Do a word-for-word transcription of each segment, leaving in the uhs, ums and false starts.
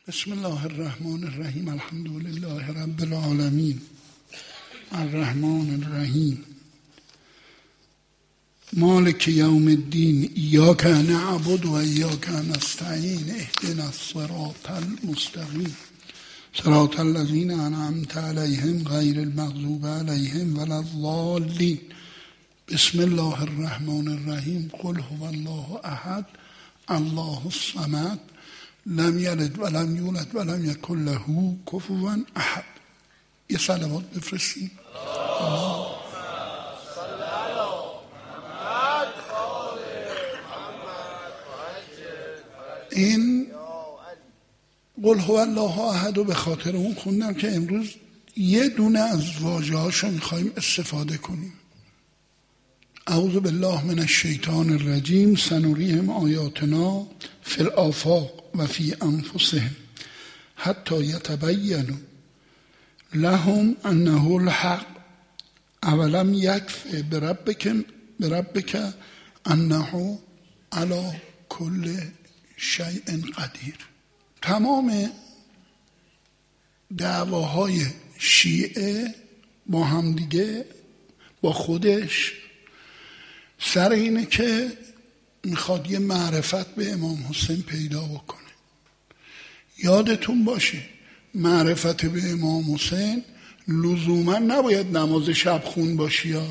بسم الله الرحمن الرحیم. الحمد لله رب العالمین الرحمن الرحیم مالک یوم الدین ایاک نعبد و ایاک نستعین اهدنا الصراط المستقیم صراط الذین انعمت علیهم غیر المغضوب علیهم ولا الضالین. بسم الله الرحمن الرحیم. قل هو الله احد الله الصمد لم یلد ولم یولد ولم یکن له کفوا احد. یه صلوات بفرستیم. این قل هو الله احد رو به خاطر اون خوندم که امروز یه دونه از واژه هاشو میخواییم استفاده کنیم. اعوذ بالله من الشیطان الرجیم. سنریهم آیاتنا فی الآفاق و فی انفسهم حتی یتبین لهم انه الحق اولم یکفی بربک بربک انه علی کل شیء قدیر. تمام دعواهای شیعه با همدیگه با خودش سر اینه که میخواد یه معرفت به امام حسین پیدا بکنه. یادتون باشه معرفت به امام حسین لزوما نباید نماز شب خون باشی. یا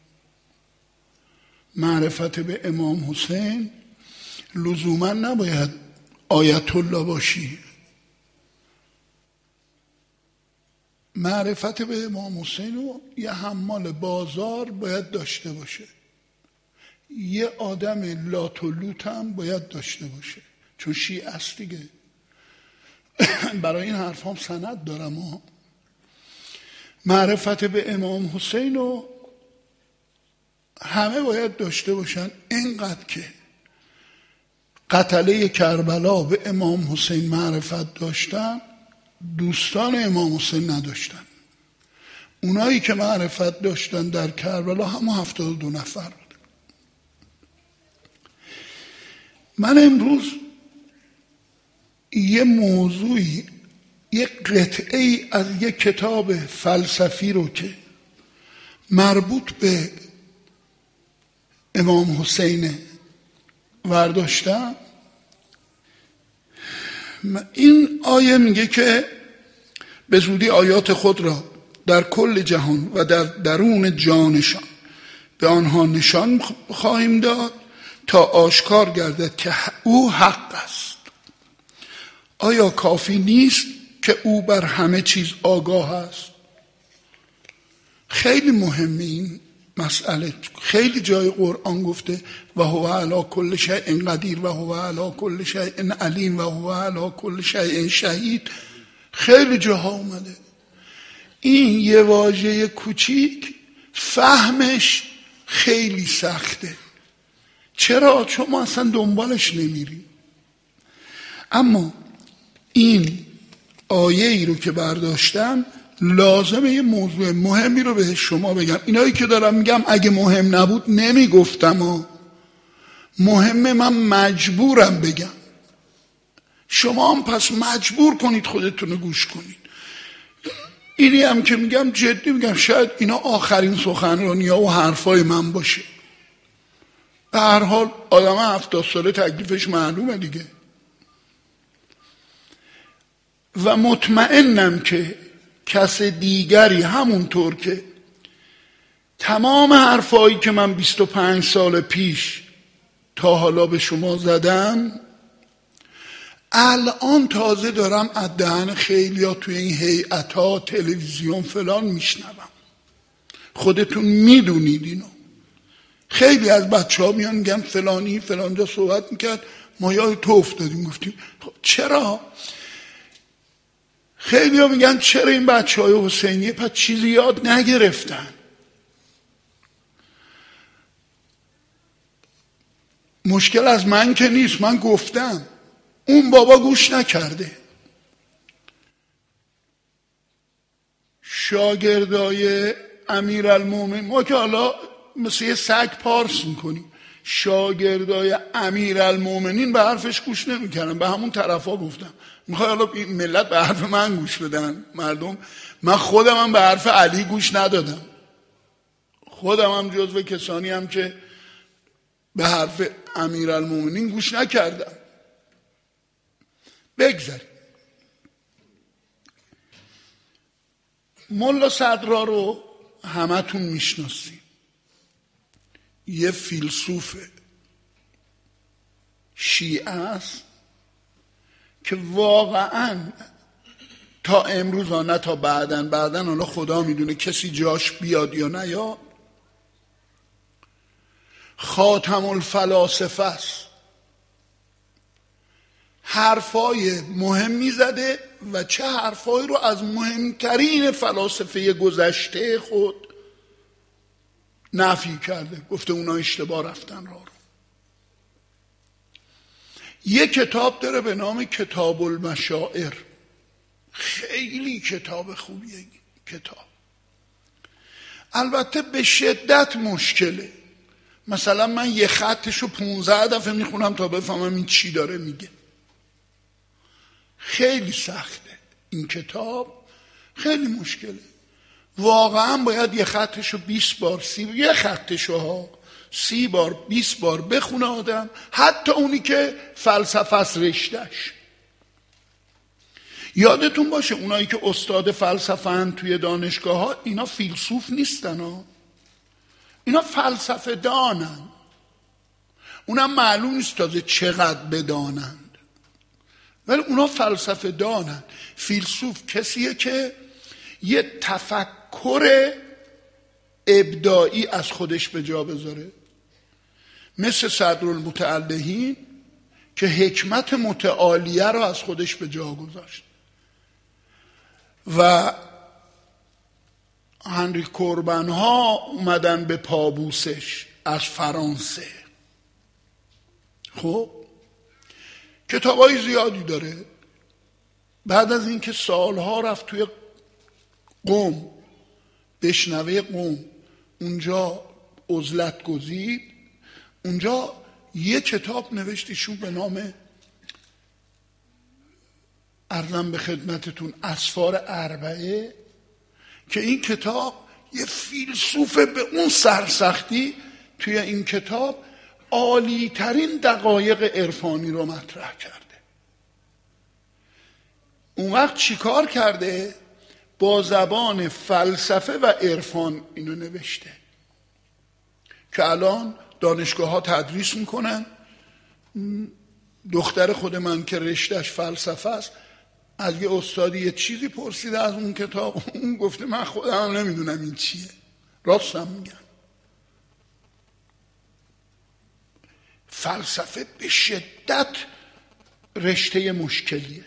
معرفت به امام حسین لزوما نباید آیت الله باشی. معرفت به امام حسین رو یه حمال بازار باید داشته باشه، یه آدم لات و لوت هم باید داشته باشه، چون شیعه است دیگه. برای این حرف هم سند دارم ها. معرفت به امام حسین رو همه باید داشته باشن، اینقدر که قتله کربلا به امام حسین معرفت داشتن دوستان امام حسین نداشتن. اونایی که معرفت داشتن در کربلا همه هفتاد و دو نفر بود. من امروز یه موضوعی یه قطعه ای از یه کتاب فلسفی رو که مربوط به امام حسین ورداشتم. این آیه میگه که به زودی آیات خود را در کل جهان و در درون جانشان به آنها نشان خواهیم داد تا آشکار گردد که او حق است. آیا کافی نیست که او بر همه چیز آگاه است؟ خیلی مهمه این مسئله. خیلی جای قرآن گفته و هو علی کل شیء قدیر و هو علی کل شیء علیم و هو علی کل شیء شهید. خیلی جاها اومده. این یه واژه کوچیک فهمش خیلی سخته. چرا؟ چون ما اصلا دنبالش نمیریم. اما این آیه ای رو که برداشتم لازمه یه موضوع مهمی رو به شما بگم. اینایی که دارم میگم اگه مهم نبود نمیگفتم ها. مهمه، من مجبورم بگم. شما هم پس مجبور کنید خودتون رو گوش کنید. اینی هم که میگم جدی میگم، شاید اینا آخرین سخنرانی ها و حرفای من باشه. به هر حال آدم هفتاد ساله تکلیفش معلومه دیگه. و مطمئنم که کس دیگری همونطور که تمام حرفایی که من بیست و پنج سال پیش تا حالا به شما زدم الان تازه دارم از دهن خیلی ها توی این هیئت‌ها تلویزیون فلان میشنوم. خودتون میدونید اینو. خیلی از بچه ها میان میگن فلانی فلانجا صحبت میکرد ما یاد تو افتادیم. گفتیم خب چرا؟ خیلی ها میگن چرا این بچه های حسینیه پس چیزی یاد نگرفتن؟ مشکل از من که نیست، من گفتم، اون بابا گوش نکرده. شاگردای امیرالمومنین ما که حالا مثل یه سگ پارس میکنیم، شاگردای امیرالمومنین به حرفش گوش نمیکردن، به همون طرفا گفتم میخوای حالا این ملت به حرف من گوش بدن؟ مردم، من خودم هم به حرف علی گوش ندادم، خودم هم جزو کسانی هم که به حرف امیرالمومنین گوش نکردم. بگذاریم. ملا صدرا رو همه تون میشناسیم، یه فیلسوف شیعه است که واقعا تا امروز ها، نه تا بعدن، بعدن حالا خدا میدونه کسی جاش بیاد یا نه، یا خاتم الفلاسفه است. حرفای مهمی زده و چه حرفایی رو از مهمترین فلاسفه گذشته خود نفی کرده، گفته اونا اشتباه رفتن راه رو. یه کتاب داره به نام کتاب المشاعر، خیلی کتاب خوبیه کتاب، البته به شدت مشکله. مثلا من یه خطشو پونزده دفعه میخونم تا بفهمم این چی داره میگه. خیلی سخته این کتاب، خیلی مشکله. واقعا باید یه خطشو بیست بار سی یه خطشو ها سی بار بیست بار بخونه آدم، حتی اونی که فلسفه است رشتهش. یادتون باشه اونایی که استاد فلسفه هن توی دانشگاه ها، اینا فیلسوف نیستن ها، اینا فلسفه دانن. اونم معلوم نیست تازه چقدر بدانند، ولی اونا فلسفه دانن. فیلسوف کسیه که یه تفکر ابداعی از خودش به جا بذاره، مثل صدرالمتعلهین که حکمت متعالیه رو از خودش به جا گذاشت، و هنری کوربن ها اومدن به پابوسش از فرانسه. خب کتابای زیادی داره. بعد از اینکه سالها رفت توی قم، بشنوه قم، اونجا عزلت گزید، اونجا یه کتاب نوشتیشون به نام، عرضم به خدمتتون، اسفار اربعه، که این کتاب یه فیلسوف به اون سرسختی توی این کتاب عالی ترین دقایق عرفانی رو مطرح کرده. اون وقت چی کار کرده؟ با زبان فلسفه و عرفان اینو نوشته که الان دانشگاه ها تدریس میکنن. دختر خود من که رشتهش فلسفه است از یه استادی یه چیزی پرسیده از اون کتاب، اون گفته من خودم نمیدونم این چیه. راستم میگم، فلسفه به شدت رشته مشکلیه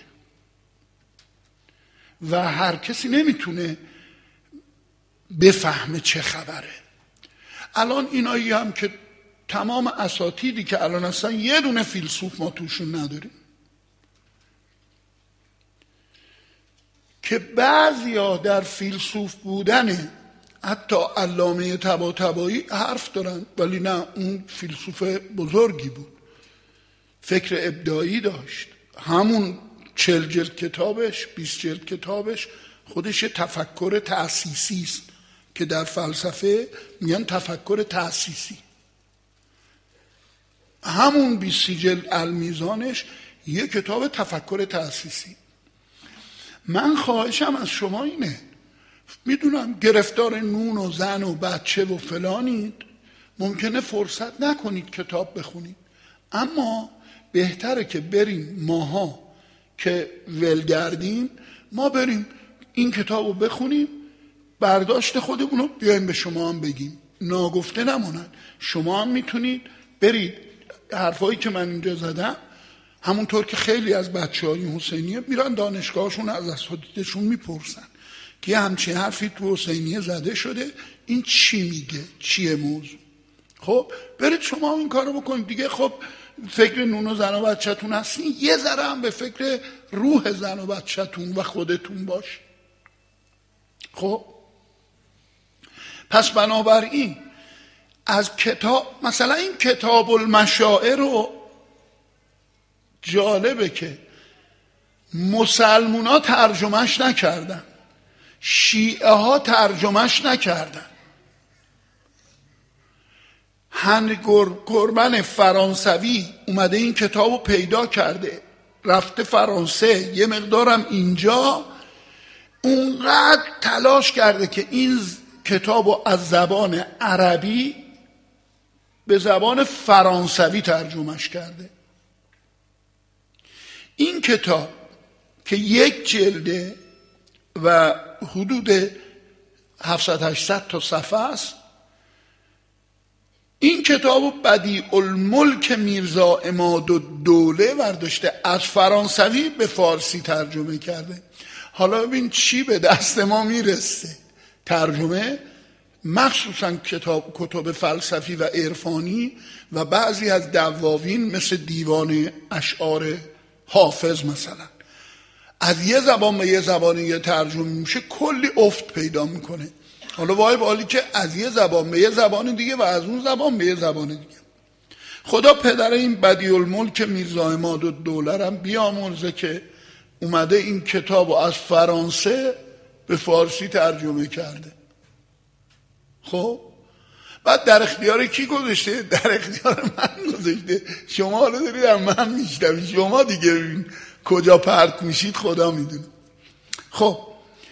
و هر کسی نمیتونه بفهمه چه خبره. الان اینایی هم که تمام اساتیدی که الان هستن، یه دونه فیلسوف ما توشون نداریم، که بعضیا در فیلسوف بودن حتی علامه طباطبایی حرف دارن، ولی نه، اون فیلسوف بزرگی بود، فکر ابداعی داشت. همون چل جلد کتابش، بیست جلد کتابش خودش تفکر تأسیسی است که در فلسفه میگن تفکر تأسیسی. همون بیست جلد المیزانش یه کتاب تفکر تأسیسی. من خواهشم از شما اینه، میدونم گرفتار نون و زن و بچه و فلانید، ممکنه فرصت نکنید کتاب بخونید، اما بهتره که بریم ماها که ولگردیم، ما بریم این کتاب رو بخونیم، برداشت خودمون رو بیایم به شما هم بگیم، ناگفته نمونن. شما هم میتونید برید حرفایی که من اینجا زدم، همونطور که خیلی از بچه های حسینیه میرن دانشگاهشون از اساتیدشون میپرسن که یه همچین حرفی تو حسینیه زده شده، این چی میگه، چیه موضوع. خب برید شما این کارو بکنید دیگه. خب فکر نون و زن و بچه‌تون هستین، یه ذره هم به فکر روح زن و بچه‌تون و خودتون باش. خب پس بنابراین از کتاب، مثلا این کتاب المشاعر رو جالبه که مسلمونا ترجمهش نکردن، شیعه ها ترجمهش نکردن. هنری گورمن فرانسوی اومده این کتاب رو پیدا کرده، رفته فرانسه، یه مقدارم اینجا، اونقدر تلاش کرده که این کتاب رو از زبان عربی به زبان فرانسوی ترجمهش کرده. این کتاب که یک جلده و حدود هفتصد هشتصد تا صفحه است، این کتاب بدیع الملک میرزا عمادالدوله برداشته از فرانسوی به فارسی ترجمه کرده. حالا ببین چی به دست ما میرسه. ترجمه مخصوصا کتاب کتب فلسفی و عرفانی و بعضی از دواوین مثل دیوان اشعار حافظ مثلا از یه زبان به یه زبان یه ترجمه میشه، کلی افت پیدا میکنه. حالا وای بالی که از یه زبان به یه زبان دیگه و از اون زبان به یه زبان دیگه. خدا پدر این بدیع الملک میرزا عمادالدوله هم بیامرزه که اومده این کتاب رو از فرانسه به فارسی ترجمه کرده. خب بعد در اختیار کی گذاشته؟ در اختیار من گذاشته. شما حالا دارید در من میشنوید، شما دیگه ببین کجا پرت میشید خدا میدونه. خب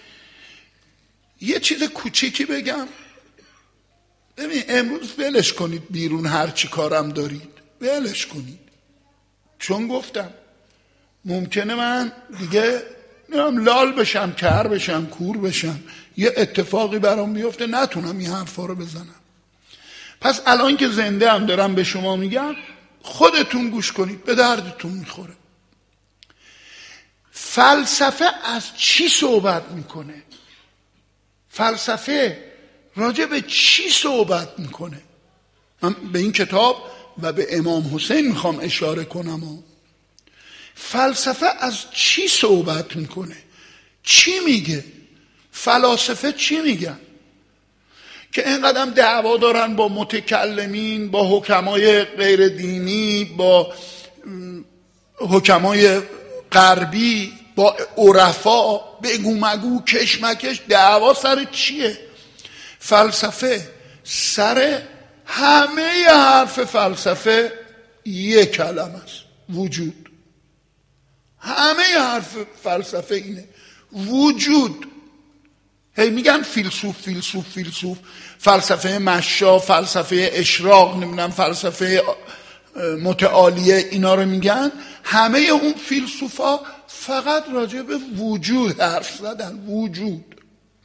یه چیز کوچیکی بگم. ببین امروز ولش کنید بیرون، هر چی کارم دارید ولش کنید، چون گفتم ممکنه من دیگه نمیم لال بشم، کر بشم، کور بشم، یه اتفاقی برام بیفته نتونم این حرفا رو بزنم. پس الان که زنده هم دارم به شما میگم خودتون گوش کنید، به دردتون میخوره. فلسفه از چی صحبت میکنه؟ فلسفه راجع به چی صحبت میکنه؟ من به این کتاب و به امام حسین میخوام اشاره کنم. و فلسفه از چی صحبت میکنه؟ چی میگه؟ فلاسفه چی میگن؟ که اینقدر دعوا دارن با متکلمین، با حکمای غیر دینی، با حکمای غربی، با عرفا، بگو مگو، کشمکش، دعوا سر چیه؟ فلسفه سر همه حرف فلسفه یک کلمه است: وجود. همه حرف فلسفه اینه: وجود. هی میگن فیلسوف فیلسوف فیلسوف، فلسفه مشا، فلسفه اشراق، نمیدونم فلسفه متعالیه، اینا رو میگن. همه اون فیلسوفا فقط راجع به وجود حرف زدن. وجود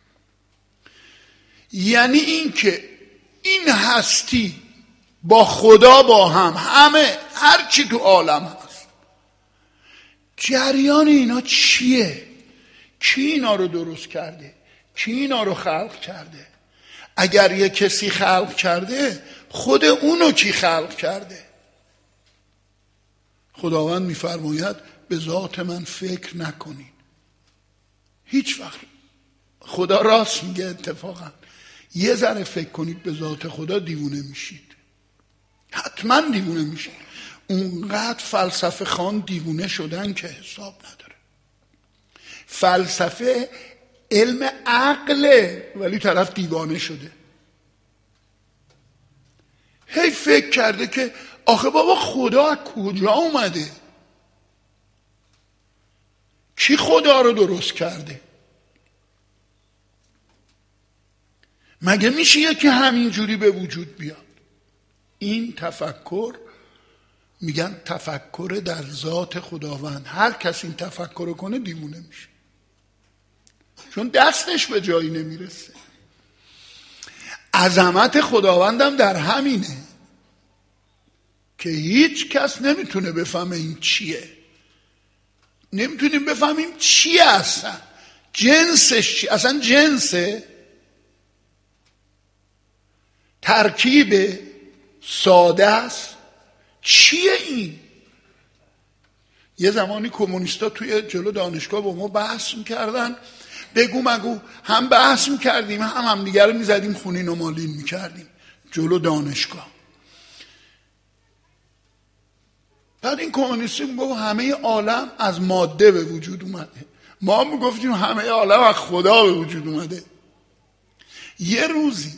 یعنی این که این هستی با خدا با هم، همه هر چی تو عالم هست، جریان اینا چیه؟ کی اینا رو درست کرده؟ کی اینا رو خلق کرده؟ اگر یه کسی خلق کرده، خود اونو کی خلق کرده؟ خداوند میفرماید به ذات من فکر نکنید. هیچ وقت خدا راست میگه. اتفاقا یه ذره فکر کنید به ذات خدا دیوونه میشید، حتما دیوونه میشید. اونقدر فلسفه خوان دیوونه شدن که حساب نداره. فلسفه علم عقله ولی طرف دیوانه شده. هی فکر کرده که آخه بابا خدا از کجا اومده؟ کی خدا رو درست کرده؟ مگه میشه که همینجوری به وجود بیاد؟ این تفکر میگن تفکر در ذات خداوند. هر کس این تفکر کنه دیوونه میشه، چون دستش به جایی نمیرسه. عظمت خداوندم در همینه که هیچ کس نمیتونه بفهمه این چیه. نمیتونیم بفهمیم چیه اصلا، جنسش چی، اصلا جنسه، ترکیب ساده است، چیه این؟ یه زمانی کمونیستا توی جلو دانشگاه با ما بحث میکردن، بگو مگو، هم بحث میکردیم هم هم دیگر رو میزدیم خونین و مالین میکردیم. جلو دانشگاه. بعد این کمونیستی میگفت همه عالم از ماده به وجود اومده، ما هم میگفتیم همه عالم از خدا به وجود اومده. یه روزی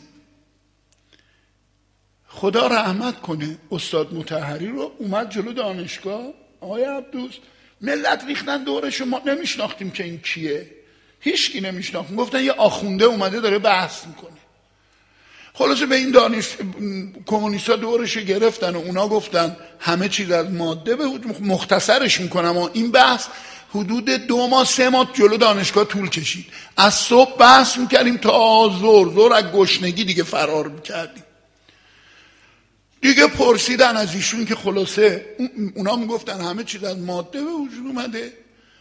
خدا رحمت کنه استاد مطهری رو، اومد جلو دانشگاه، آقای عبدوس ملت ریختن دورش، ما نمیشناختیم که این کیه، هیچ کی نمیشناختیم، گفتن یه آخونده اومده داره بحث میکنه. خلاصه به این دانش کمونیستا دورش گرفتن و اونا گفتن همه چیز از ماده به وجود. مختصرش میکنم و این بحث حدود دو ماه سه ماه جلو دانشگاه طول کشید. از صبح بحث میکردیم تا ظهر، ظهر از گشنگی دیگه فرار میکردیم. دیگه پرسیدن از ایشون که خلاصه اونا میگفتن همه چیز از ماده به وجود اومده،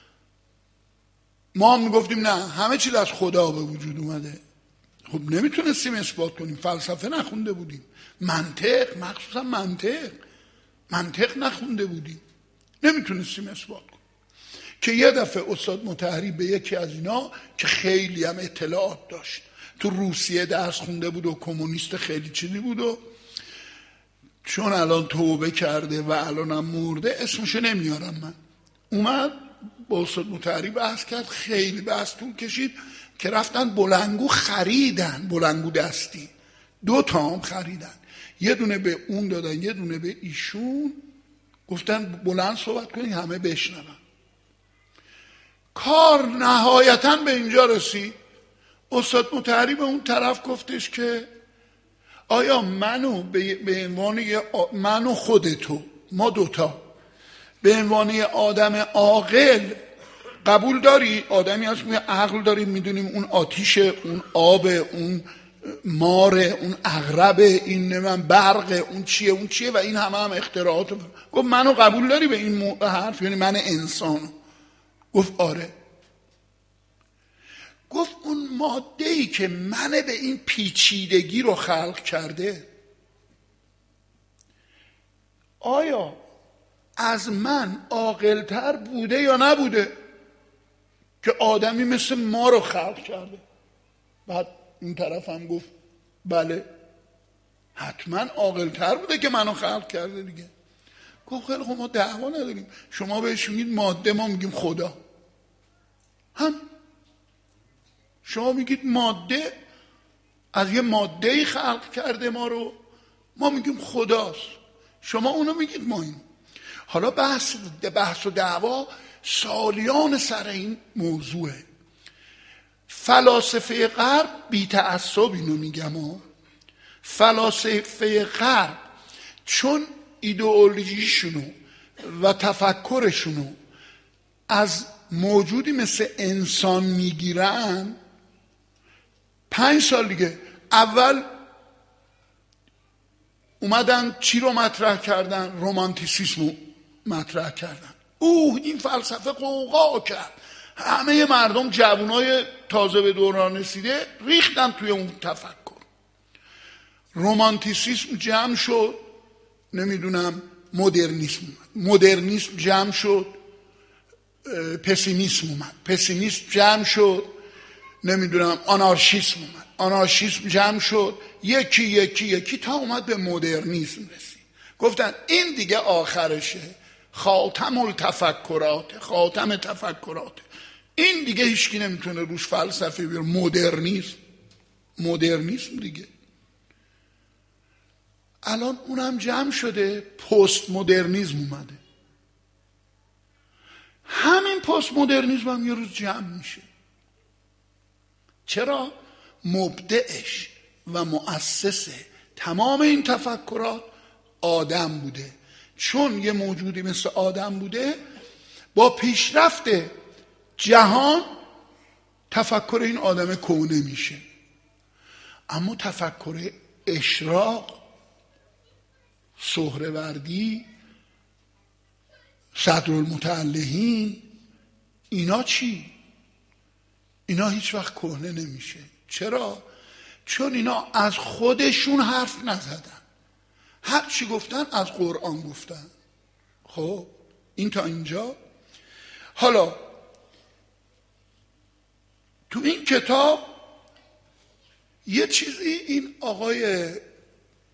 ما هم میگفتیم نه همه چیز از خدا به وجود اومده. خب نمیتونستیم اثبات کنیم، فلسفه نخونده بودیم، منطق، مخصوصا منطق منطق نخونده بودیم، نمیتونستیم اثبات کنیم. که یه دفعه استاد مطهری به یکی از اینا که خیلی هم اطلاعات داشت، تو روسیه درس خونده بود و کمونیست خیلی چیزی بود و چون الان توبه کرده و الانم مرده اسمشو نمیارم من، اومد با استاد مطهری بحث کرد، خیلی بحث طول کشید که رفتن بلنگو خریدن، بلنگو دستی دو تا هم خریدن، یه دونه به اون دادن یه دونه به ایشون، گفتن بلند صحبت کنید همه بشنون. کار نهایتاً به اینجا رسید استاد مطهری به اون طرف گفتش که آیا منو به عنوان من و خودتو، ما دوتا به عنوان آدم عاقل قبول داری؟ آدمی هست که عقل داریم، میدونیم اون آتیش، اون آب، اون مار، اون عقرب، این من برق، اون چیه اون چیه و این همه هم اختراعات. گفت منو قبول داری به این حرف، یعنی من انسانو؟ گفت آره. گفت اون ماده‌ای که منه به این پیچیدگی رو خلق کرده، آیا از من عاقل‌تر بوده یا نبوده که آدمی مثل ما رو خلق کرده؟ بعد این طرف هم گفت بله حتما عاقل‌تر بوده که منو خلق کرده دیگه. گفت خیلی خب ما دعوا نداریم، شما بهش میگید ماده، ما میگیم خدا. هم شما میگید ماده، از یه ماده‌ای خلق کرده ما رو، ما میگیم خداست، شما اونو میگید ما این. حالا بحث بحث و دعوا سالیان سر این موضوعه. فلاسفه غرب بی تعصب اینو میگم ها، فلاسفه غرب چون ایدئولوژیشونو و تفکرشونو از موجودی مثل انسان میگیرن، پنج سال دیگه اول اومدن چی رو مطرح کردن؟ رومانتیسیسم رو مطرح کردن. اوه این فلسفه قوقا کرد، همه مردم جوانای تازه به دوران رسیده ریختن توی اون تفکر. رومانتیسیسم جمع شد، نمیدونم مدرنیسم اومد، مدرنیسم جمع شد، پسیمیسم اومد، پسیمیسم جمع شد، نمیدونم آنارشیسم اومد، آنارشیسم جمع شد، یکی یکی یکی تا اومد به مدرنیسم رسید. گفتن این دیگه آخرشه، خاتم التفکرات، خاتم تفکرات، این دیگه هیچکی نمیتونه روش فلسفه بیاره. مدرنیسم، مدرنیسم دیگه الان اونم جمع شده، پست مدرنیسم اومده. همین پست مدرنیسم هم یه روز جمع میشه. چرا؟ مبدعش و مؤسس تمام این تفکرات آدم بوده. چون یه موجودی مثل آدم بوده، با پیشرفت جهان تفکر این آدم کونه میشه. اما تفکر اشراق، سهروردی، صدرالمتعلهین، اینا چی؟ اینا هیچ وقت کهنه نمیشه. چرا؟ چون اینا از خودشون حرف نزدن، هر چی گفتن از قرآن گفتن. خب این تا اینجا. حالا تو این کتاب یه چیزی این آقای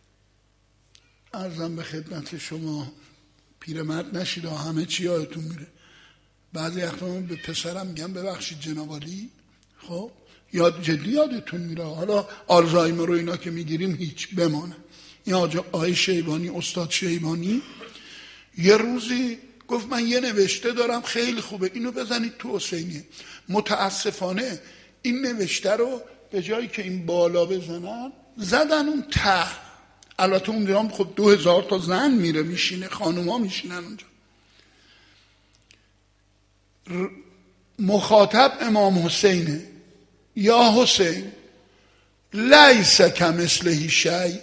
عرضم به خدمت شما، پیرمرد نشید و همه چی یادتون میره. بعضی وقتا من به پسرم میگم ببخشید جناب عالی، خب یاد جدی یادتون میره. حالا آلزایمر و اینا که میگیریم هیچ بمانه. این آقای شیبانی، استاد شیبانی، یه روزی گفت من یه نوشته دارم خیلی خوبه، اینو بزنید تو حسینیه. متاسفانه این نوشته رو به جایی که این بالا بزنن زدن اون ته. البته اون دیرام خب دو هزار تا زن میره میشینه، خانوما میشینن اونجا. مخاطب امام حسینه، یا حسین لیس کمثله شیء.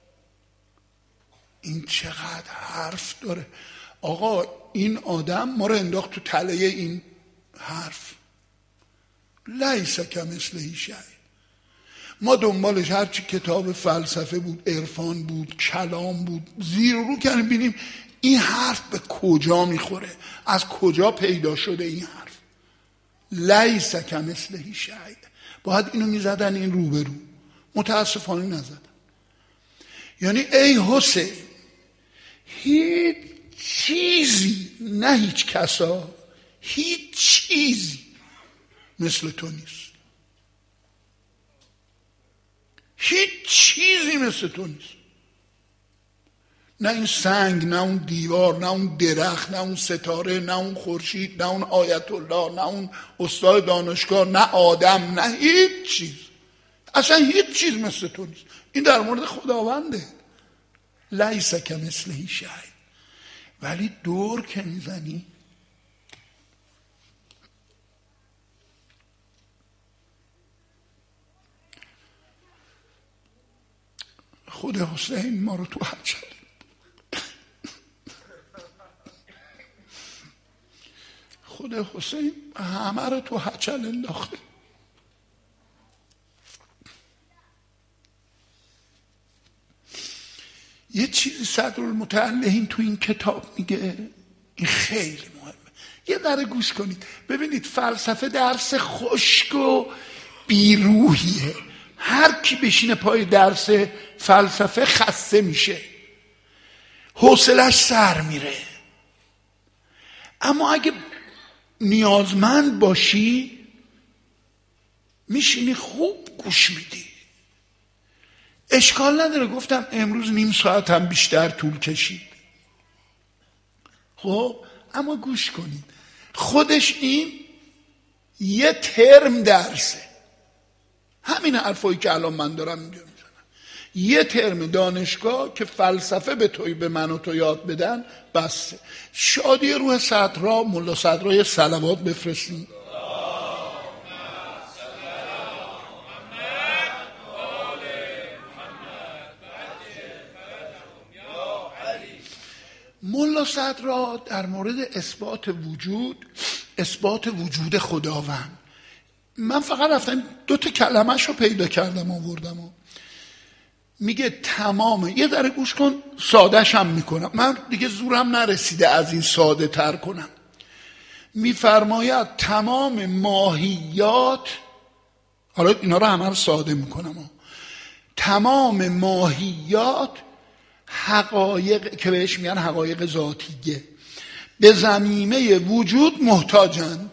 این چقدر حرف داره آقا. این آدم ما رو انداخت تو تله این حرف، لیس کمثله شیء. ما دنبالش هرچی کتاب فلسفه بود، عرفان بود، کلام بود، زیر رو کنیم بینیم این حرف به کجا میخوره، از کجا پیدا شده این حرف. لیس کمثله شیء. باید اینو میزدن این روبرو، متاسفانه نزدن. یعنی ای حسین، هیچ چیزی، نه هیچ کسا، هیچ چیزی مثل تو نیست. هیچ چیزی مثل تو نیست. نه این سنگ، نه اون دیوار، نه اون درخت، نه اون ستاره، نه اون خورشید، نه اون آیت الله، نه اون استاد دانشگاه، نه آدم، نه هیچ چیز. اصلا هیچ چیز مثل تو نیست. این در مورد خداونده، لیس کمثله شیء. ولی دور که میزنی خود حسین ما رو تو حجل، خود حسین همه رو تو حجل انداخته. یه چیزی صدرالمتعلهین تو این کتاب میگه، این خیلی مهمه، یه ذره گوش کنید ببینید. فلسفه درس خشک و بیروحیه. هر کی بشینه پای درس فلسفه خسته میشه، حوصلش سر میره. اما اگه نیازمند باشی میشینی خوب گوش میدی، اشکال نداره. گفتم امروز نیم ساعت هم بیشتر طول کشید، خب اما گوش کنید. خودش این یه ترم درسه. همین حرفایی که الان من دارم اینجا میزنم یه ترم دانشگاه که فلسفه به توی به من و تو یاد بدن بسه. شادی روح صدرا، ملا صدرا یه صلوات بفرستین. ملا صدرا در مورد اثبات وجود، اثبات وجود خداوند، من فقط رفتم دو تا کلمه‌ش رو پیدا کردم آوردم و میگه تمام، یه ذره گوش کن، ساده‌ش هم میکنم، من دیگه زورم نرسیده از این ساده تر کنم. میفرماید تمام ماهیات، حالا اینا رو همه رو ساده میکنم، تمام ماهیات حقایق که بهش میگن حقایق ذاتیه به ضمیمه وجود محتاجند.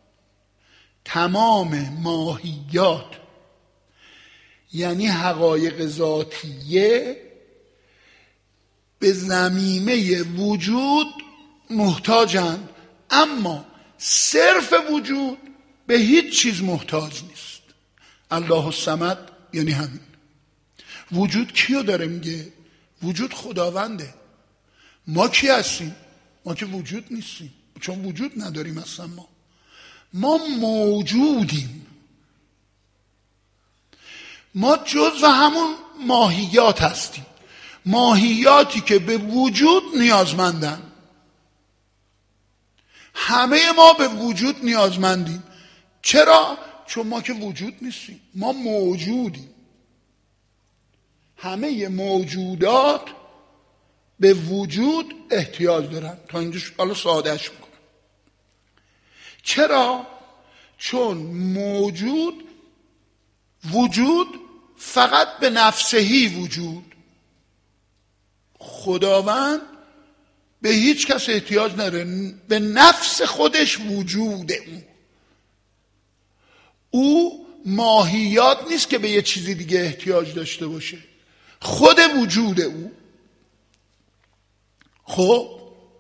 تمام ماهیات یعنی حقایق ذاتیه به ضمیمه وجود محتاجند، اما صرف وجود به هیچ چیز محتاج نیست. الله الصمد یعنی همین. وجود کیو داره میگه؟ وجود خداونده. ما کی هستیم؟ ما که وجود نیستیم، چون وجود نداریم اصلا. ما ما موجودیم. ما جزو همون ماهیات هستیم، ماهیاتی که به وجود نیازمندن. همه ما به وجود نیازمندیم. چرا؟ چون ما که وجود نیستیم، ما موجودیم. همه موجودات به وجود احتیاج دارن. تا اینجا حالا سادهش میکنم. چرا؟ چون موجود وجود فقط به نفسهی وجود، خداوند به هیچ کس احتیاج نداره، به نفس خودش وجود او. او ماهیات نیست که به یه چیزی دیگه احتیاج داشته باشه، خود وجود او. خب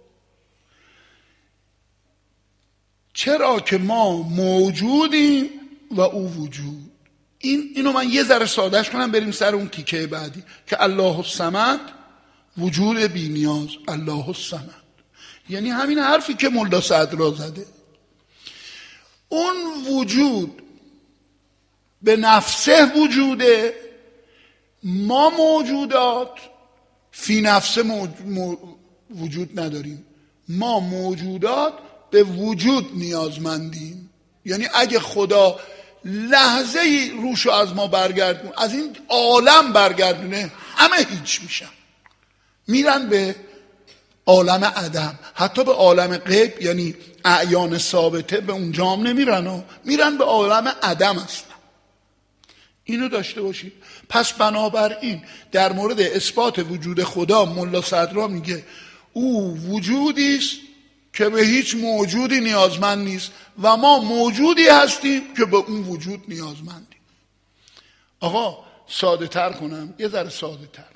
چرا که ما موجودیم و او وجود. این اینو من یه ذره سادهش کنم بریم سر اون تیکه بعدی که الله الصمد، وجود بی نیاز. الله الصمد یعنی همین حرفی که ملا صدرا زده. اون وجود به نفسه وجوده، ما موجودات فی نفسه موج... وجود نداریم. ما موجودات به وجود نیازمندیم. یعنی اگه خدا لحظه ای روشو از ما برگردون، از این عالم برگردونه، همه هیچ میشن، میرن به عالم عدم. حتی به عالم غیب یعنی اعیان ثابته به اونجا هم نمیرن و میرن به عالم عدم هستن. اینو داشته باشید. پس بنابراین در مورد اثبات وجود خدا ملا صدرا میگه او وجودی است که به هیچ موجودی نیازمند نیست و ما موجودی هستیم که به اون وجود نیازمندیم. آقا ساده تر کنم، یه ذره ساده تر.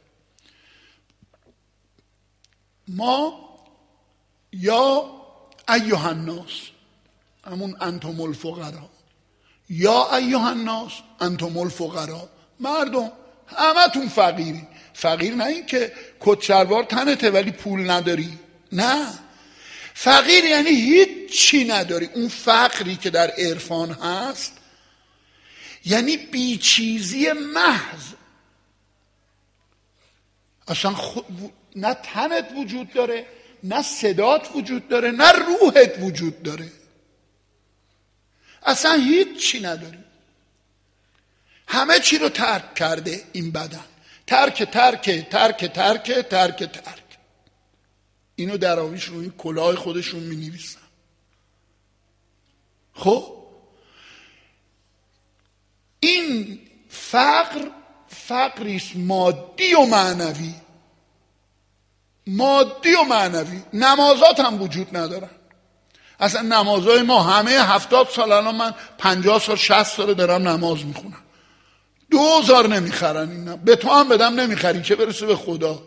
ما یا ایها الناس، همون انتم الفقراء، یا ایها الناس انتم الفقراء، مردم همتون فقیری. فقیر نه این که کت تنته ولی پول نداری، نه. فقیر یعنی هیچ چی نداری. اون فقری که در عرفان هست یعنی بیچیزی محض. اصلا خود نه تنت وجود داره، نه صدات وجود داره، نه روحت وجود داره، اصلا هیچ چی نداری. همه چی رو ترک کرده این بدن. ترک ترک ترک ترک ترک ترک. اینو دراویش رو این کلاه خودشون می نویسن. خب این فقر فقریست مادی و معنوی. مادی و معنوی. نمازات هم وجود ندارن. اصلا نمازهای ما همه هفتاد سال، الان من پنجاه سال شصت سال دارم نماز میخونم، دوزار نمیخرن اینا. به تو هم بدم نمیخری، چه برسه به خدا.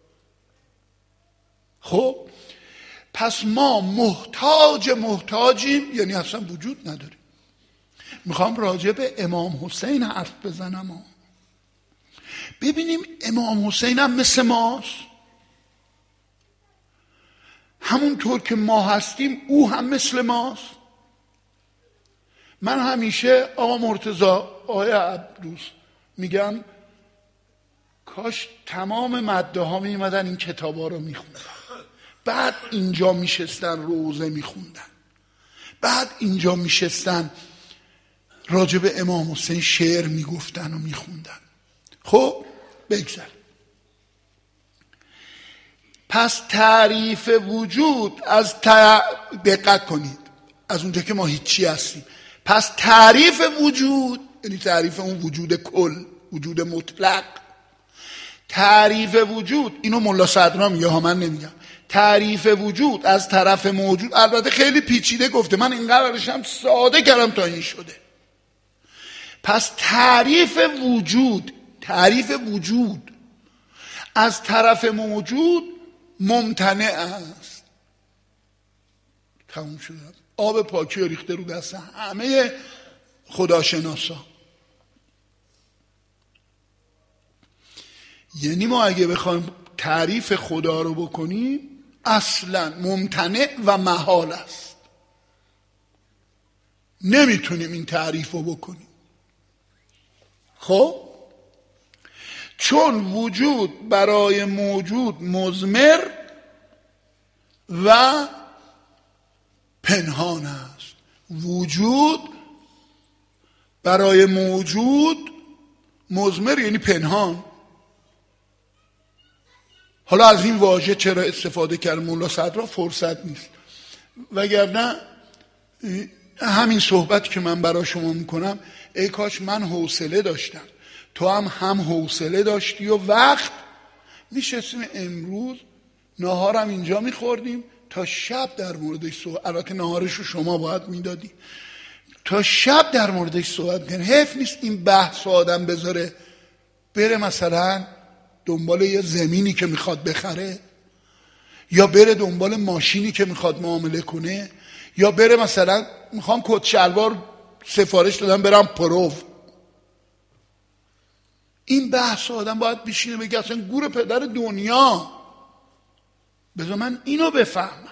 خب پس ما محتاج محتاجیم، یعنی اصلا وجود نداریم. میخوام راجع به امام حسین حرف بزنم. ببینیم امام حسین هم مثل ماست، همونطور که ما هستیم او هم مثل ماست. من همیشه آقا مرتضی، آقای عبدوس میگم کاش تمام مده ها میمدن این کتاب ها رو میخوندن، بعد اینجا میشستن روزه میخوندن، بعد اینجا میشستن راجع به امام حسین شعر میگفتن و میخوندن. خب بگذار. پس تعریف وجود از تع... دقت کنید، از اونجا که ما هیچی هستیم. پس تعریف وجود یعنی تعریف اون وجود کل، وجود مطلق. تعریف وجود، اینو ملا صدرا میگه ها، من نمیگم. تعریف وجود از طرف موجود، البته خیلی پیچیده گفته، من اینقدرشم ساده کردم تا این شده. پس تعریف وجود، تعریف وجود از طرف موجود ممتنع است. تموم شده. آب پاکی رو ریخته رو دست همه خداشناسا. یعنی ما اگه بخوایم تعریف خدا رو بکنیم اصلا ممتنع و محال است، نمیتونیم این تعریف رو بکنیم. خب چون وجود برای موجود مضمر و پنهان است. وجود برای موجود مضمر یعنی پنهان. حالا از این واژه چرا استفاده کرد ملا صدرا؟ فرصت نیست، وگرنه همین صحبت که من برای شما میکنم، ای کاش من حوصله داشتم، تو هم هم حوصله داشتی و وقت، میشستیم امروز ناهارم اینجا میخوردیم تا شب در موردش صحبت، البته ناهارش رو شما باید میدادی، تا شب در موردش صحبت کنیم. حیف نیست این بحث آدم بذاره بره مثلا دنبال یه زمینی که میخواد بخره، یا بره دنبال ماشینی که میخواد معامله کنه، یا بره مثلا میخوام کت شلوار سفارش دادم برم پرو. این بحث آدم باید بشینه بگه اصلا گور پدر دنیا، بذار من اینو بفهمم.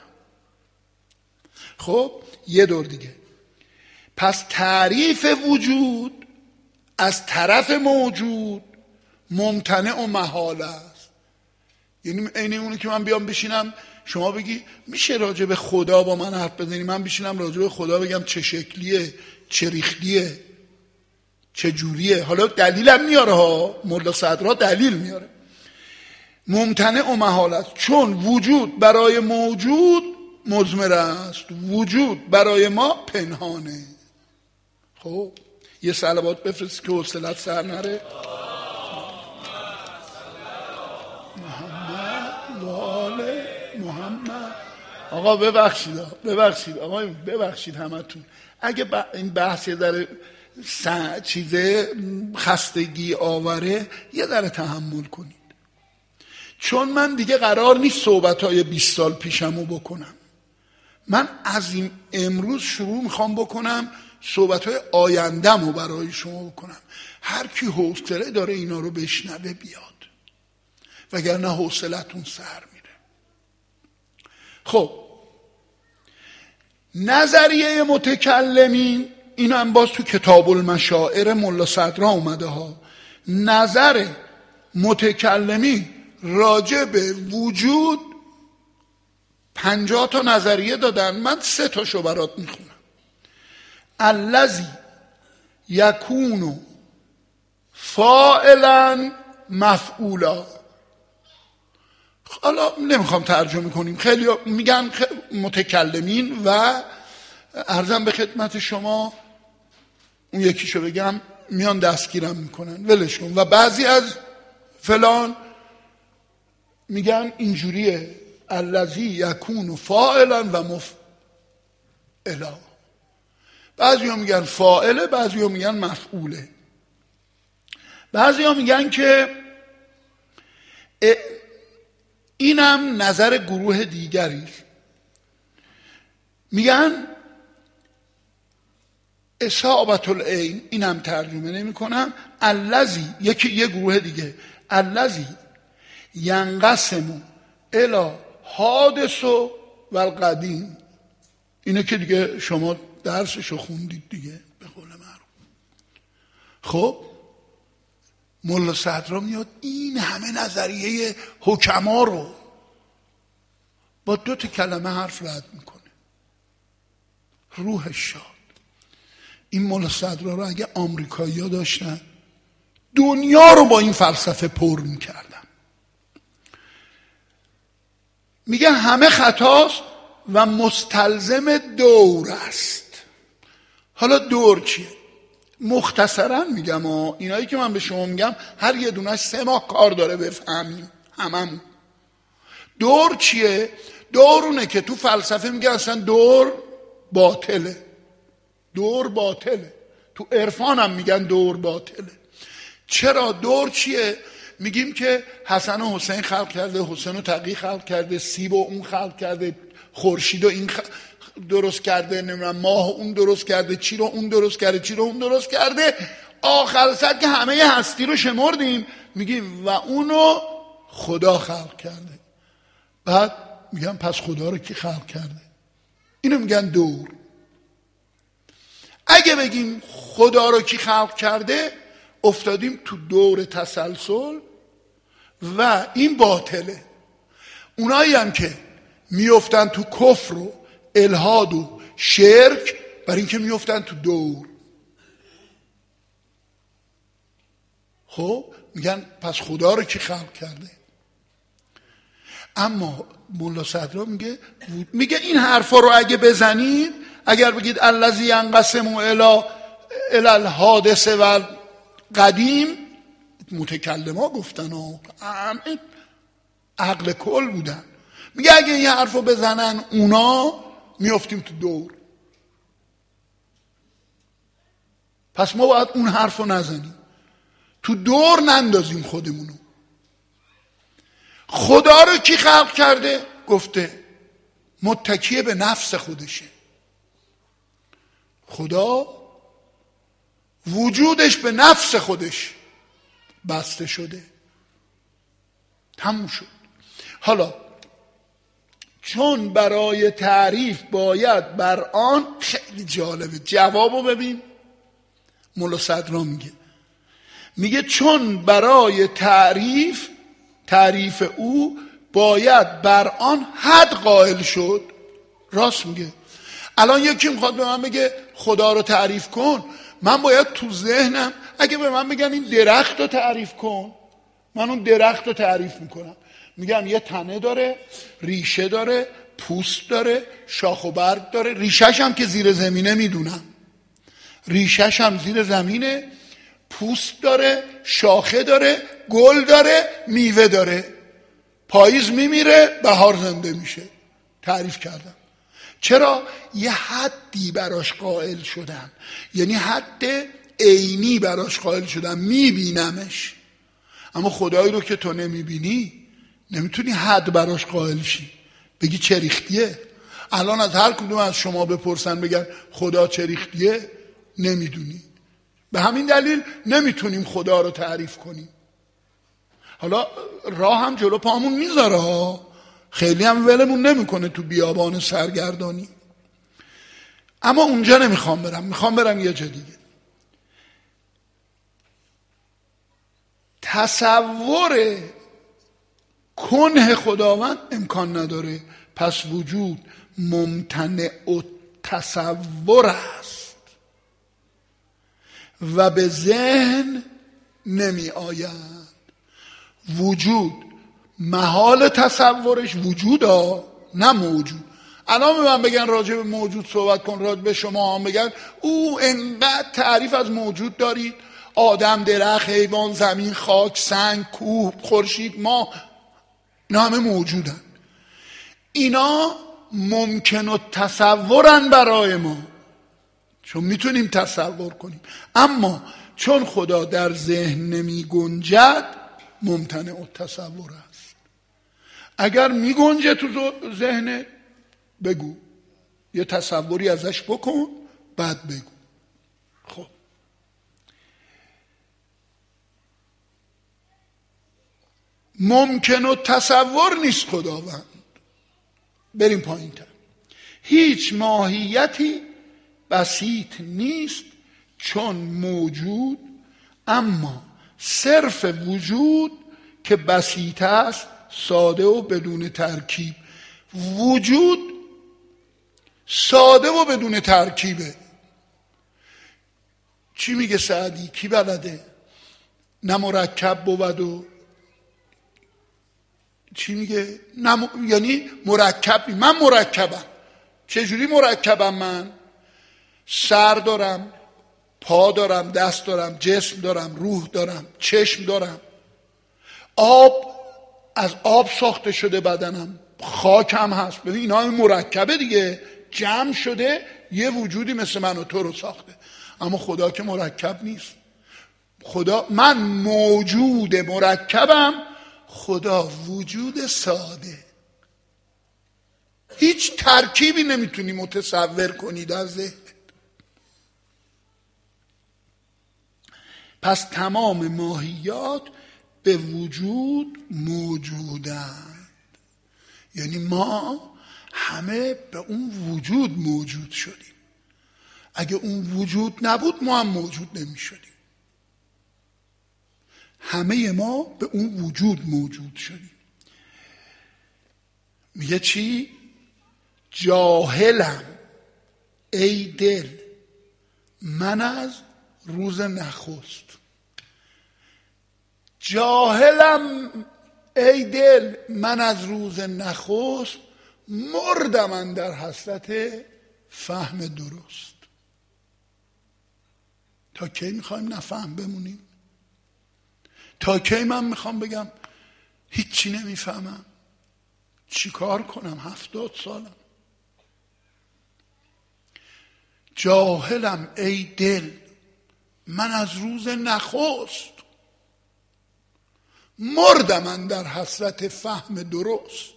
خب یه دور دیگه، پس تعریف وجود از طرف موجود ممتنع و محال است. یعنی عین اونه که من بیام بشینم شما بگی میشه راجع به خدا با من حرف بزنی، من بشینم راجع به خدا بگم چه شکلیه، چه ریختیه، چه جوریه. حالا دلیلم میاره ها، ملا صدرا دلیل میاره. ممتنع و محال است چون وجود برای موجود مضمر است، وجود برای ما پنهانه. خب یه صلوات بفرست که حوصلت سر نره. محمد و آل محمد. آقا ببخشید ببخشید آقا ببخشید همتون، اگه این بحث یه ذره چیزه خستگی آوره یه ذره تحمل کنید، چون من دیگه قرار نیست صحبت‌های بیست سال پیشمو بکنم. من از این امروز شروع میخوام بکنم صحبت‌های آینده‌مو برای شما بکنم. هر کی حوصله داره اینا رو بشنوه بیاد، وگرنه حوصلتون سر میره. خب نظریه متکلمین، این هم باز تو کتاب المشاعر ملا صدرا اومده ها. نظر متکلمین راجع به وجود پنجاه تا نظریه دادن، من سه تاشو برات میخونم. الذی یکون فاعلا مفعولا. حالا نمیخوام ترجمه کنیم، خیلی میگن متکلمین و عرضم به خدمت شما اون یکیشو بگم میان دستگیرم میکنن ولش کن. و بعضی از فلان میگن اینجوریه الذی یکون فاعلا و مفعلا. بعضی ها میگن فاعله، بعضی ها میگن مفعوله. بعضی ها میگن که اینم نظر گروه دیگری، میگن اصابت العین، اینم ترجمه نمی کنم. الذی، یکی یه گروه دیگه، الذی ینقسم الی حادث و القدیم. اینه که دیگه شما درسشو خوندید دیگه به قول معروف. خب ملا صدرا میاد این همه نظریه حکما رو با دو تا کلمه حرف رد میکنه. روح شاد. این ملا صدرا رو اگه آمریکایی‌ها داشتن دنیا رو با این فلسفه پر میکردن. میگه همه خطاست و مستلزم دور است. حالا دور چیه؟ مختصرا میگم ها، اینایی که من به شما میگم هر یه دونش سه ماه کار داره بفهمیم هممون. دور چیه؟ دور اونه که تو فلسفه میگه اصلا دور باطله، دور باطله. تو عرفان هم میگن دور باطله. چرا؟ دور چیه؟ میگیم که حسن و حسین خلق کرده، حسین و تقی خلق کرده، سیب و اون خلق کرده، خورشید و این خلق درست کرده، نمیدونم ماه اون درست کرده، چی رو اون درست کرده، چی رو اون درست کرده. آخر سر که همه هستی رو شمردیم میگیم و اونو خدا خلق کرده. بعد میگم پس خدا رو کی خلق کرده؟ اینو میگن دور. اگه بگیم خدا رو کی خلق کرده افتادیم تو دور تسلسل و این باطله. اونایی هم که میافتن تو کفر و الحاد و شرک برای اینکه میافتن تو دور. خب میگن پس خدا رو کی خلق کرده؟ اما ملا صدرا میگه میگه این حرفا رو اگه بزنید، اگر بگید الذی ینقسم الی الی الحادث و قدیم، متکلما گفتن ها، همه عقل کل بودن. میگه اگه این حرف رو بزنن اونا، میافتیم تو دور. پس ما باید اون حرف رو نزنیم، تو دور نندازیم خودمونو. خدا رو کی خلق کرده؟ گفته متکی به نفس خودشه. خدا وجودش به نفس خودش بسته شده، تموم شد. حالا چون برای تعریف باید بر آن، خیلی جالبه جوابو ببین. مولا صدرا میگه میگه چون برای تعریف تعریف او باید بر آن حد قائل شد. راست میگه. الان یکی میخواد به من بگه خدا رو تعریف کن، من باید تو ذهنم اگه به من بگن این درخت رو تعریف کن، من اون درخت رو تعریف میکنم. میگم یه تنه داره، ریشه داره، پوست داره، شاخ و برگ داره. ریشش هم که زیر زمینه میدونم، ریشش هم زیر زمینه، پوست داره، شاخه داره، گل داره، میوه داره. پاییز میمیره، بهار زنده میشه. تعریف کردم. چرا؟ یه حدی براش قائل شدم، یعنی حد عینی براش قائل شدم، میبینمش. اما خدایی رو که تو نمیبینی نمیتونی حد براش قائل شی، بگی چه ریختیه. الان از هر کدوم از شما بپرسن بگن خدا چه ریختیه، نمیدونی. به همین دلیل نمیتونیم خدا رو تعریف کنیم. حالا راه هم جلو پامون میذاره ها، خیلی هم ولمون نمیکنه تو بیابان سرگردانی. اما اونجا نمیخوام برم، میخوام برم یه جا دیگه. تصور کنه خداوند امکان نداره، پس وجود ممتنع و تصور است و به ذهن نمی آید. وجود محال تصورش وجود ها، نه موجود. الان به من بگن راجع به موجود صحبت کن، راجع به شما هم بگن او انقدر تعریف از موجود دارید، آدم، درخت، حیوان، زمین، خاک، سنگ، کوه، خورشید، ماه، اینا همه موجودن. اینا ممکن و تصورن برای ما، چون میتونیم تصور کنیم. اما چون خدا در ذهن نمی گنجد، ممتنع و تصور است. اگر می گنجه تو ذهن، بگو، یه تصوری ازش بکن، بعد بگو. خب ممکن و تصور نیست خداوند. بریم پایین تر. هیچ ماهیتی بسیط نیست چون موجود، اما صرف وجود که بسیط است ساده و بدون ترکیب. وجود ساده و بدون ترکیبه. چی میگه سعدی؟ کی بلده؟ نه مرکب بود و چی میگه؟ نه یعنی مرکب. من مرکبم. چجوری مرکبم؟ من سر دارم، پا دارم، دست دارم، جسم دارم، روح دارم، چشم دارم. آب، از آب ساخته شده بدنم، خاک هم هست. ببین اینا هم مرکبه دیگه، جمع شده یه وجودی مثل من و تو رو ساخته. اما خدا که مرکب نیست. خدا، من موجود مرکبم، خدا وجود ساده. هیچ ترکیبی نمیتونی متصور کنی در ذهن. پس تمام ماهیات به وجود موجودند. یعنی ما همه به اون وجود موجود شدیم. اگه اون وجود نبود ما هم موجود نمی شدیم. همه ما به اون وجود موجود شدیم. میگه چی؟ جاهلم ای دل من از روز نخست. جاهلم ای دل من از روز نخست، مردم اندر حسرت فهم درست. تا کی میخوایم نفهم بمونیم؟ تا کی من میخوام بگم هیچی نمیفهمم، چی کار کنم؟ هفتاد سالم. جاهلم ای دل من از روز نخست، مردم من در حسرت فهم درست.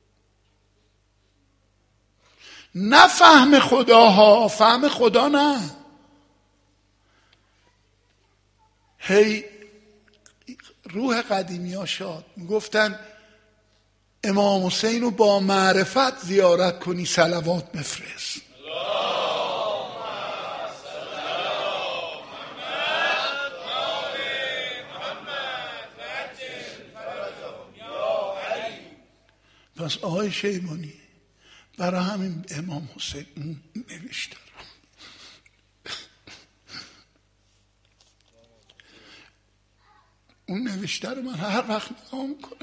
نه فهم خداها، فهم خدا نه. هی روح قدیمی ها شاد میگفتن امام حسین رو با معرفت زیارت کنی صلوات بفرست. پس آقای شیبانی برای همین امام حسین اون نوشته رو اون نوشته رو من هر وقت نگاه میکنم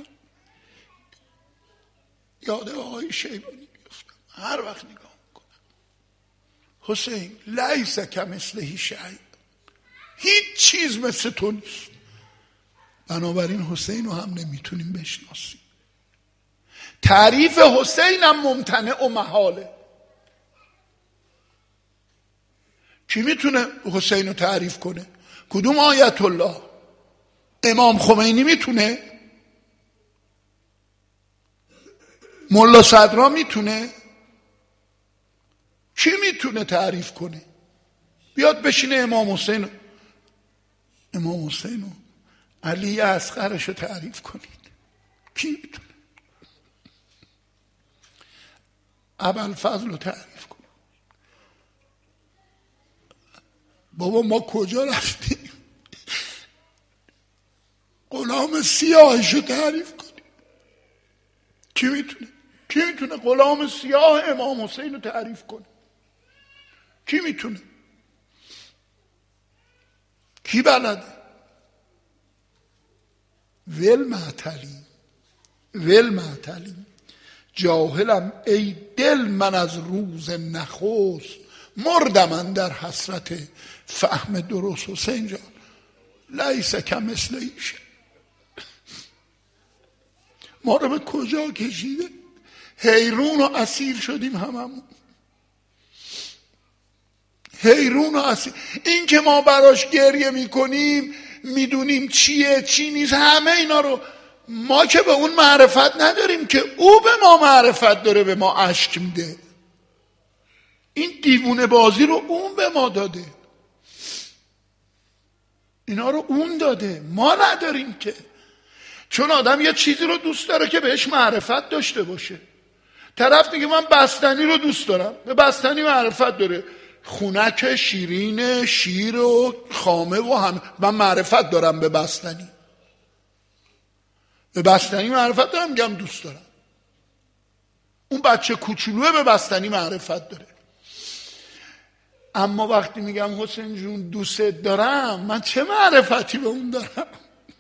یاد آقای شیبانی میفتم. هر وقت نگاه میکنم حسین لیس کمثله شیء، هیچ چیز مثل تو نیست. بنابراین حسین رو هم نمیتونیم بشناسیم. تعریف حسین هم ممتنع و محاله. کی میتونه حسین رو تعریف کنه؟ کدوم آیت الله؟ امام خمینی میتونه؟ ملا صدرا میتونه؟ کی میتونه تعریف کنه؟ بیاد بشینه امام حسین امام حسین و علی اصغرش رو تعریف کنید. کی میتونه؟ ابوالفضل رو تعریف کن. بابا ما کجا رفتیم؟ غلام سیاهش رو تعریف کنیم. کی میتونه؟ کی میتونه غلام سیاه امام حسین رو تعریف کنه؟ کی میتونه؟ کی بلده؟ ول معتلی ول معتلی جاهلم ای دل من از روز نخست، مردم من در حسرت فهم درست. حسین جان لیس کمثله شیء، ما رو به کجا کشیده؟ حیرون و اسیر شدیم هممون، حیرون و اسیر. این که ما براش گریه میکنیم میدونیم چیه چی نیست، همه اینا رو ما که به اون معرفت نداریم که او به ما معرفت داره، به ما اشک میده. این دیوونه بازی رو اون به ما داده، اینا رو اون داده، ما نداریم که. چون آدم یه چیزی رو دوست داره که بهش معرفت داشته باشه. طرف میگه من بستنی رو دوست دارم، به بستنی معرفت داره، خونک شیرین شیر و خامه و هم، من معرفت دارم به بستنی، به بستنی معرفت دارم، میگم دوست دارم. اون بچه کوچولوه به بستنی معرفت داره. اما وقتی میگم حسین جون دوست دارم، من چه معرفتی به اون دارم؟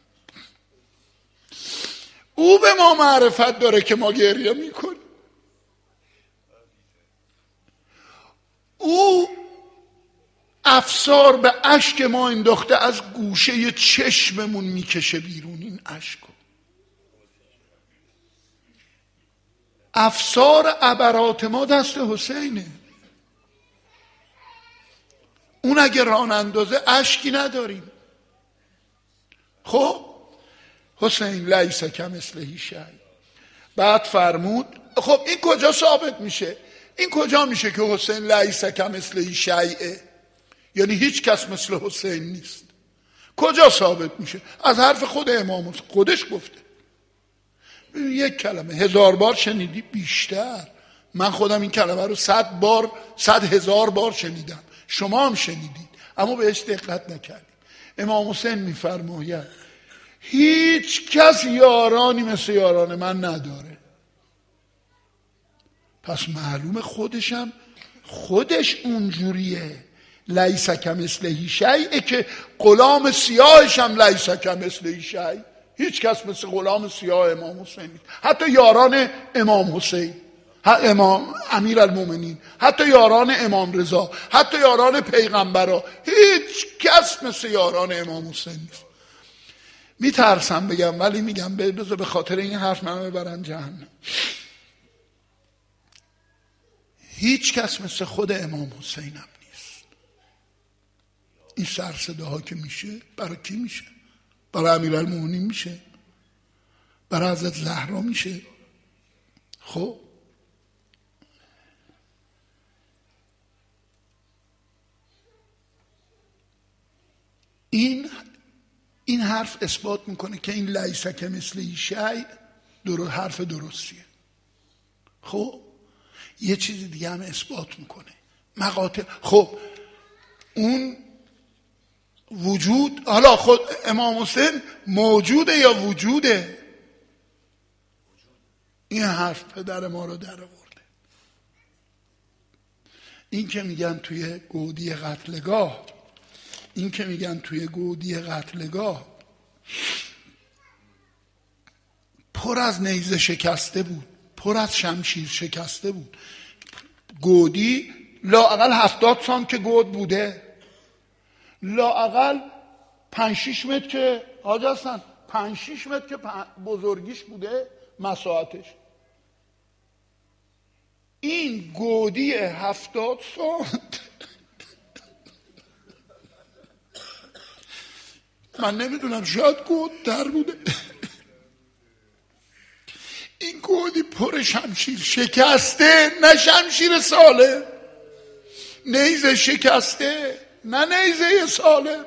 او به ما معرفت داره که ما گریه میکنیم. او افسار به اشک ما انداخته، از گوشه چشممون میکشه بیرون این اشکو. افسار عبرات ما دست حسینه. اون اگه ران اندازه اشکی نداریم. خب حسین لیس کمثله شیء. بعد فرمود خب این کجا ثابت میشه؟ این کجا میشه که حسین لیس کمثله شیء، یعنی هیچ کس مثل حسین نیست؟ کجا ثابت میشه؟ از حرف خود امام حسین، خودش گفته. یک کلمه هزار بار شنیدی؟ بیشتر. من خودم این کلمه رو صد بار صد هزار بار شنیدم، شما هم شنیدید اما بهش دقت نکردید. امام حسین میفرماید هیچ کس یارانی مثل یاران من نداره. پس معلومه خودشم خودش اونجوریه. لیس کمثله شیء، که غلام سیاهش هم لیس کمثله شیء. هیچ کس مثل غلام سیاه امام حسین نیست. حتی یاران امام حسین، امام امیر المومنین، حتی یاران امام رضا، حتی یاران پیغمبرا، هیچ کس مثل یاران امام حسین نیست. میترسم بگم ولی میگم به خاطر این حرف من ببرن جهنم. هیچ کس مثل خود امام حسین هم نیست. این سر صداها که میشه برای کی میشه؟ برای امیرالمومنین میشه؟ برای حضرت زهرا میشه؟ خب این این حرف اثبات میکنه که این لیس کمثله شیء درو حرف درستیه. خب یه چیز دیگه هم اثبات میکنه مقاطع. خب اون وجود، حالا خود امام حسین موجوده یا وجوده؟ این حرف پدر ما رو در آورده. این که میگن توی گودی قتلگاه این که میگن توی گودی قتلگاه پر از نیزه شکسته بود، پر از شمشیر شکسته بود. گودی لااقل هفتاد سانت که گود بوده، لااقل پنج شیش متر که حاج حسن پنج شیش متر که بزرگیش بوده مساحتش. این گودی هفتاد سانت من نمیدونم شاید گود در بوده. این گودی پر شمشیر شکسته، نه شمشیر سالم، نیزه شکسته نه نیزه سالم.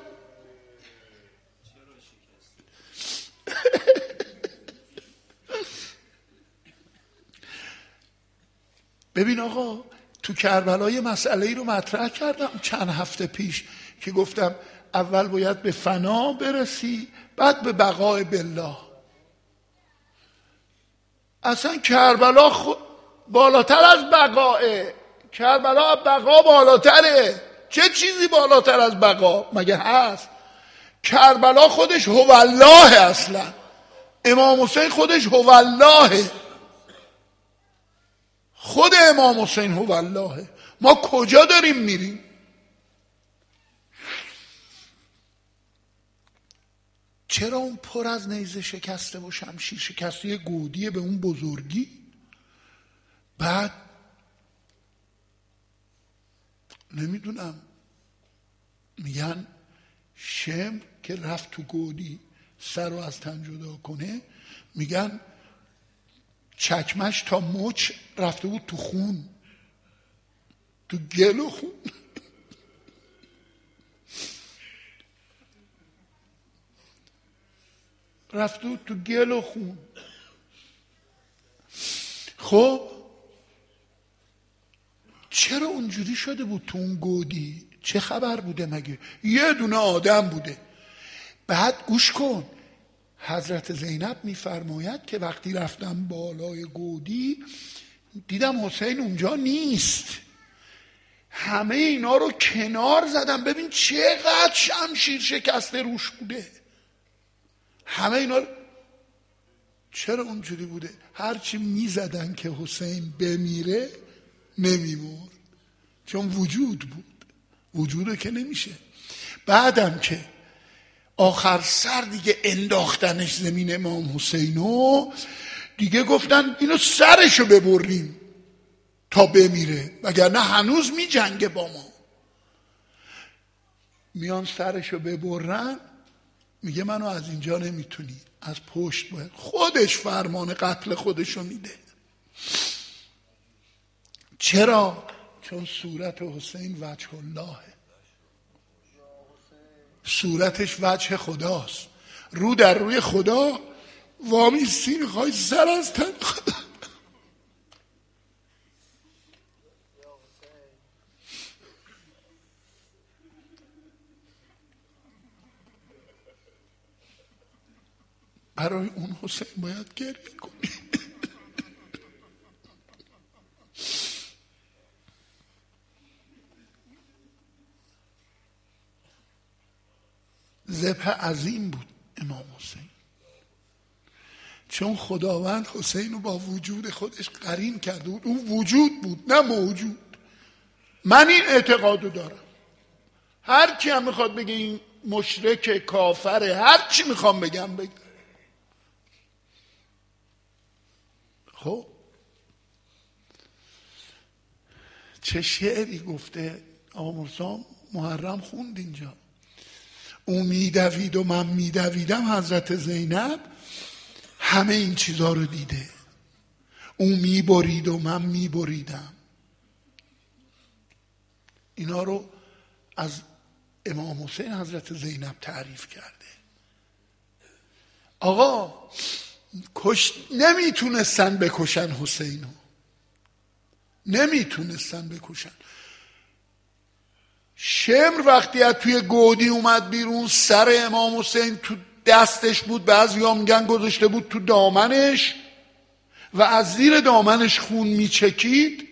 ببین آقا، تو کربلا یه مسئله ای رو مطرح کردم چند هفته پیش که گفتم اول باید به فنا برسی بعد به بقای بالله. اصلا کربلا خ... بالاتر از بقاه، کربلا بقا بالاتره. چه چیزی بالاتر از بقا مگه هست؟ کربلا خودش هو الله، اصلا امام حسین خودش هو الله، خود امام حسین هو الله. ما کجا داریم میریم؟ چرا اون پر از نیزه شکسته و شمشیر شکسته یه گودیه به اون بزرگی؟ بعد نمیدونم میگن شمر که رفت تو گودی سر رو از تن جدا کنه، میگن چکمش تا مچ رفته بود تو خون، تو گل و خون. رفته بود تو گل و خون. خب چرا اونجوری شده بود تو اون گودی؟ چه خبر بوده مگه؟ یه دونه آدم بوده. بعد گوش کن، حضرت زینب میفرماید که وقتی رفتم بالای گودی دیدم حسین اونجا نیست، همه اینا رو کنار زدم. ببین چقدر شمشیر شکسته روش بوده، همه اینا رو. چرا اونجوری بوده؟ هرچی میزدن که حسین بمیره نمیمرد، چون وجود بود، وجوده که نمیشه. بعدم که آخر سر دیگه انداختنش زمین امام حسینو، دیگه گفتن اینو سرشو ببریم تا بمیره، وگرنه هنوز می جنگه با ما. میان سرشو ببرن، میگه منو از اینجا نمیتونی، از پشت باید. خودش فرمان قتل خودشو میده. چرا؟ چون صورت حسین وجه اللهه، صورتش وجه خداست، رو در روی خدا وامیستی، میخوای سر از تن خدا. برای اون حسین باید گریه کنی. ذبح عظیم بود امام حسین، چون خداوند حسین رو با وجود خودش قرین کرده بود. اون وجود بود نه موجود. من این اعتقادو دارم. هر کی هم میخواد بگه این مشرک، کافر، هر چی میخوام بگم بگم. خب چه شعری گفته آقا مرزا محرم خوند اینجا. او میدوید و من میدویدم، حضرت زینب همه این چیزا رو دیده. او میبرید و من میبریدم. اینا رو از امام حسین حضرت زینب تعریف کرده. آقا کش نمیتونستن بکشن حسینو، نمیتونستن بکشن. شمر وقتی از توی گودی اومد بیرون، سر امام حسین تو دستش بود، بعضیا میگن گذاشته بود تو دامنش و از زیر دامنش خون میچکید.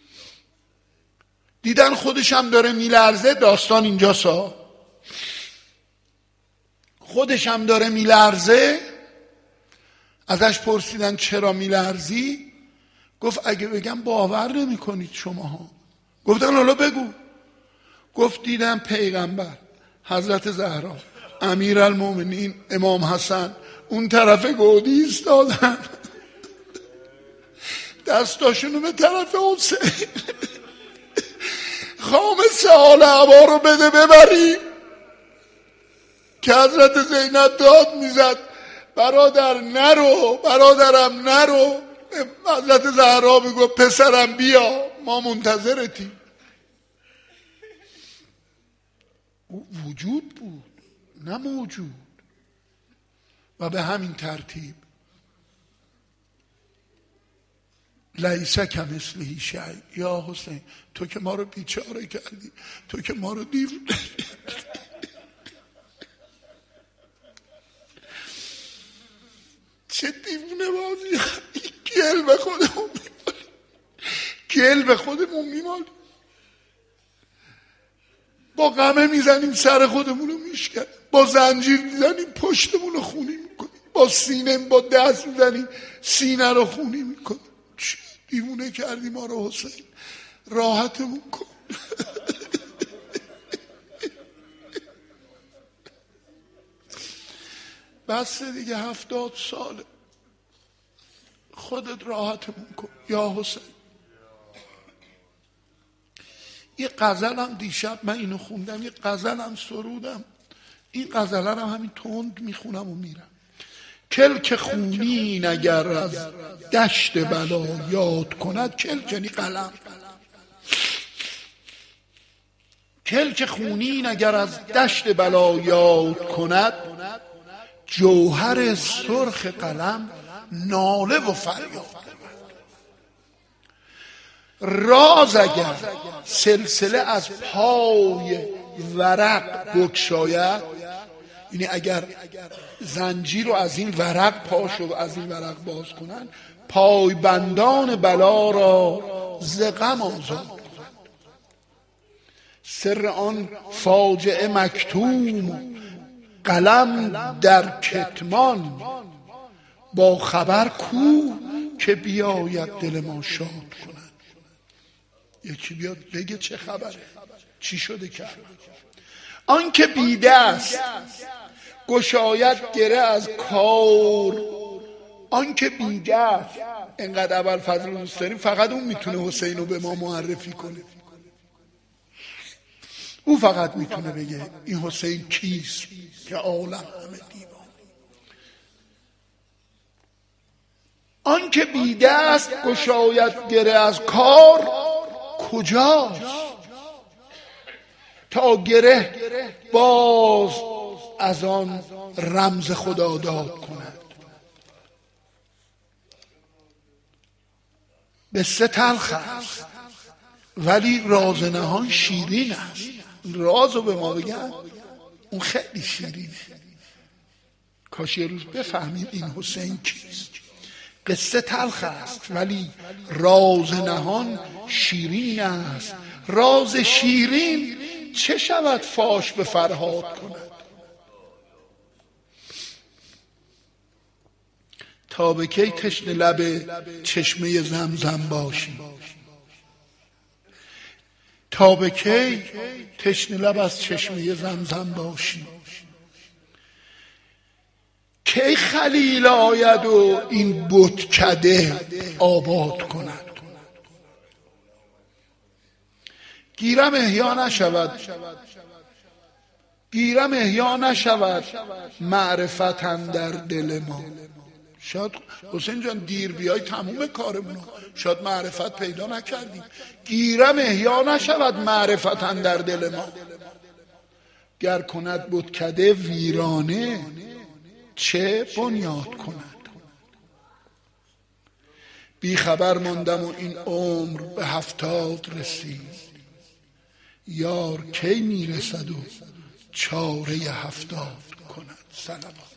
دیدن خودش هم داره میلرزه. داستان اینجا سا خودش هم داره میلرزه. ازش پرسیدن چرا میلرزی؟ گفت اگه بگم باور نمی کنید شماها. گفتن حالا بگو. گفت دیدم پیغمبر، حضرت زهرا، امیرالمومنین، امام حسن اون طرف گودی ایستادن، دستاشونو به طرف حسین. خامس آل عبا رو بده ببریم. که حضرت زینب داد میزد برادر نرو، برادرم نرو. حضرت زهرا میگو پسرم بیا، ما منتظرتیم. او وجود بود نه موجود. و به همین ترتیب لیس کمثله شیء. یا حسین تو که ما رو بیچاره کردی، تو که ما رو دیو چه دیوونه بازی. گل به خودمون میمالی، گل به خودمون میمالی. با قمه میزنیم سر خودمون رو میشکنیم، با زنجیر میزنیم پشتمون رو خونی میکنیم، با سینه با دست میزنیم سینه رو خونی میکنیم. چه دیوونه کردی ما رو حسین، راحتمون کن. بس دیگه هفتاد ساله، خودت راحتمون کن یا حسین. یه غزلم دیشب من اینو خوندم، یه غزلم سرودم. این غزلم همین تند میخونم و میرم. کلک خونین اگر از دشت بلا یاد کند، کلک یعنی قلم. کلک خونین اگر از دشت بلا یاد کند، جوهر سرخ قلم ناله و فریاد. راز اگر سلسله از پای ورق بگشاید، یعنی اگر زنجیر رو از این ورق پاشو از این ورق باز کنن، پای بندان بلا را ز غم آزاد کنند. سر آن فاجعه مکتوم، قلم در کتمان، با خبر کو که بیاید دل ما شاد کنند. یکی بیاد بگه چه خبره، چی شده کرد. آن که بیده است گشاید گره از کار. آن که بیده است، اینقدر اول فضل رو دوست داریم، فقط اون میتونه حسین رو به ما معرفی کنه. او فقط میتونه بگه این حسین کیست که عالم همه دیوان. آن که بیده است گشاید گره از کار، کجاست تا گره باز از آن رمز خدا داد کند. قصه تلخ است ولی راز نهان شیرین است. رازو به ما بگن اون خیلی شیرینه. کاش یه روز بفهمیم این حسین کیست. قصه تلخ است ولی راز نهان شیرین است. راز شیرین چه شود فاش به فرهاد کند. تا به کی تشنه لب چشمه زمزم باشیم، تا تا به کی تشنه لب از چشمه زمزم باشی؟ کی خلیل آید و این بتکده آباد کند؟ گیرم احیا نشود گیرم احیا نشود معرفت اندر دل ما. شاید حسین جان دیر بیای تموم کارمونو، شاید معرفت پیدا نکردیم. گیرم احیا نشود معرفت اندر دل ما. گر کند بتکده ویرانه چه بنیاد کند؟ بی خبر ماندم و این عمر به هفتاد رسید. یار کی میرسد و چاره هفتاد کند؟ سلام.